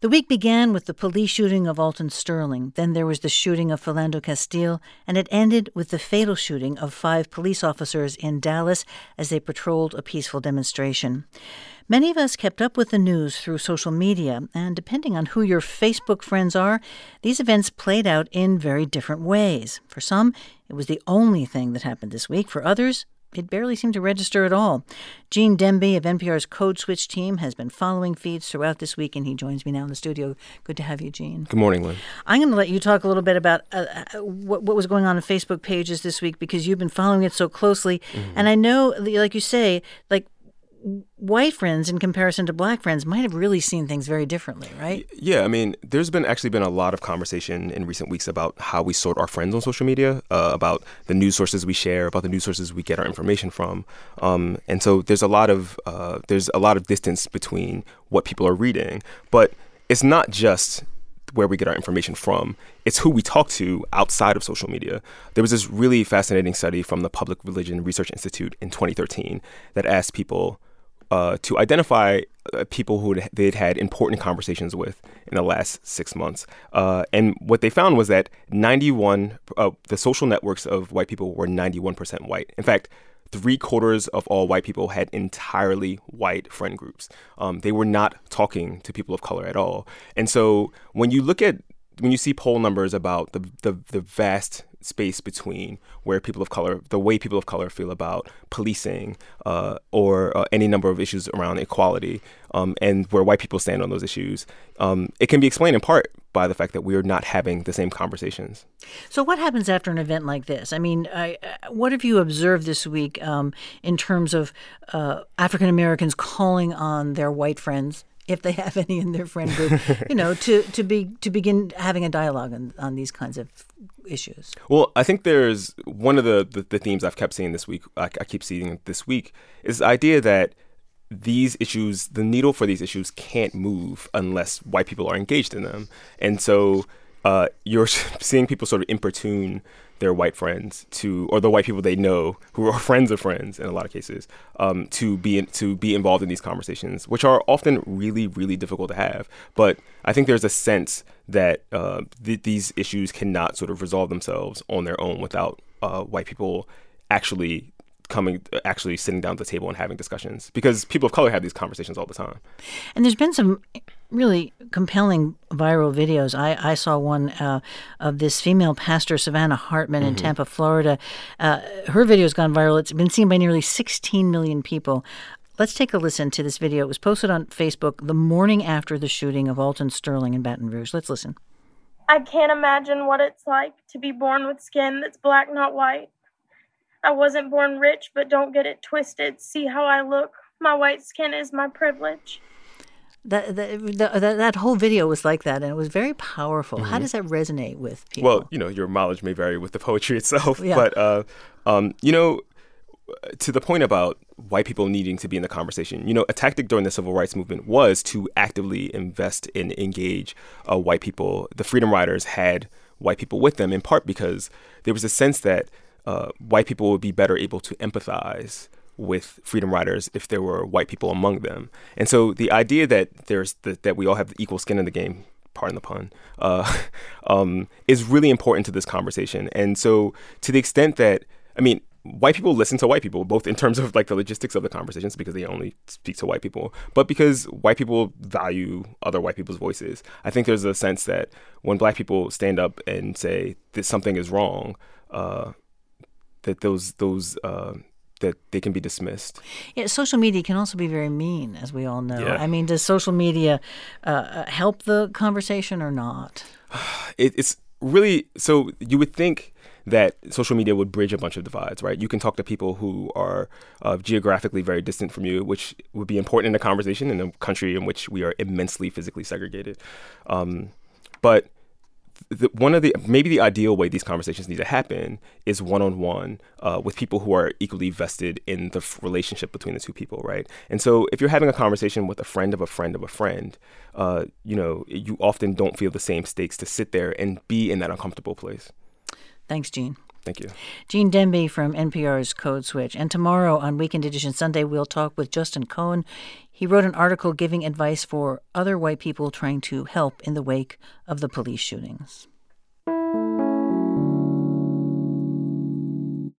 The week began with the police shooting of Alton Sterling. Then there was the shooting of Philando Castile, and it ended with the fatal shooting of 5 police officers in Dallas as they patrolled a peaceful demonstration. Many of us kept up with the news through social media, and depending on who your Facebook friends are, these events played out in very different ways. For some, it was the only thing that happened this week. For others, it barely seemed to register at all. Gene Demby of NPR's Code Switch team has been following feeds throughout this week, and he joins me now in the studio. Good to have you, Gene. Good morning, Lynn. I'm going to let you talk a little bit about what was going on Facebook pages this week, because you've been following it so closely. Mm-hmm. And I know, like you say, white friends in comparison to black friends might have really seen things very differently, right? Yeah, I mean, there's been a lot of conversation in recent weeks about how we sort our friends on social media, about the news sources we share, about the news sources we get our information from, and so there's a lot of distance between what people are reading. But it's not just where we get our information from. It's who we talk to outside of social media. There was this really fascinating study from the Public Religion Research Institute in 2013 that asked people to identify people who they'd had important conversations with in the last 6 months. And what they found was that the social networks of white people were 91% white. In fact, 3/4 of all white people had entirely white friend groups. They were not talking to people of color at all. And so when you see poll numbers about the vast space between the way people of color feel about policing or any number of issues around equality, and where white people stand on those issues, it can be explained in part by the fact that we are not having the same conversations. So what happens after an event like this? I mean, what have you observed this week in terms of African Americans calling on their white friends, if they have any in their friend group, to begin having a dialogue on these kinds of issues? Well, I think there's one of the themes I've kept seeing this week. I keep seeing this week is the idea that these issues, the needle for these issues, can't move unless white people are engaged in them, and so you're seeing people sort of importune their white friends or the white people they know who are friends of friends in a lot of cases, to be involved in these conversations, which are often really, really difficult to have. But I think there's a sense that these issues cannot sort of resolve themselves on their own without white people actually sitting down at the table and having discussions, because people of color have these conversations all the time. And there's been some really compelling viral videos. I saw one of this female pastor, Savannah Hartman, in Tampa, Florida. Her video has gone viral. It's been seen by nearly 16 million people. Let's take a listen to this video. It was posted on Facebook the morning after the shooting of Alton Sterling in Baton Rouge. Let's listen. I can't imagine what it's like to be born with skin that's black, not white. I wasn't born rich, but don't get it twisted. See how I look. My white skin is my privilege. That whole video was like that, and it was very powerful. Mm-hmm. How does that resonate with people? Well, your mileage may vary with the poetry itself, yeah. But to the point about white people needing to be in the conversation, a tactic during the civil rights movement was to actively invest and engage white people. The Freedom Riders had white people with them, in part because there was a sense that white people would be better able to empathize with Freedom Riders if there were white people among them. And so the idea that that we all have equal skin in the game, pardon the pun, is really important to this conversation. And so to the extent that, white people listen to white people, both in terms of the logistics of the conversations, because they only speak to white people, but because white people value other white people's voices. I think there's a sense that when black people stand up and say that something is wrong, that that they can be dismissed. Yeah, social media can also be very mean, as we all know. Yeah. Does social media help the conversation or not? It's really, so you would think that social media would bridge a bunch of divides, right? You can talk to people who are geographically very distant from you, which would be important in a conversation in a country in which we are immensely physically segregated. But maybe the ideal way these conversations need to happen is one-on-one with people who are equally vested in the relationship between the two people, right? And so if you're having a conversation with a friend of a friend of a friend, you often don't feel the same stakes to sit there and be in that uncomfortable place. Thanks, Gene. Thank you. Gene Demby from NPR's Code Switch. And tomorrow on Weekend Edition Sunday, we'll talk with Justin Cohen. He wrote an article giving advice for other white people trying to help in the wake of the police shootings.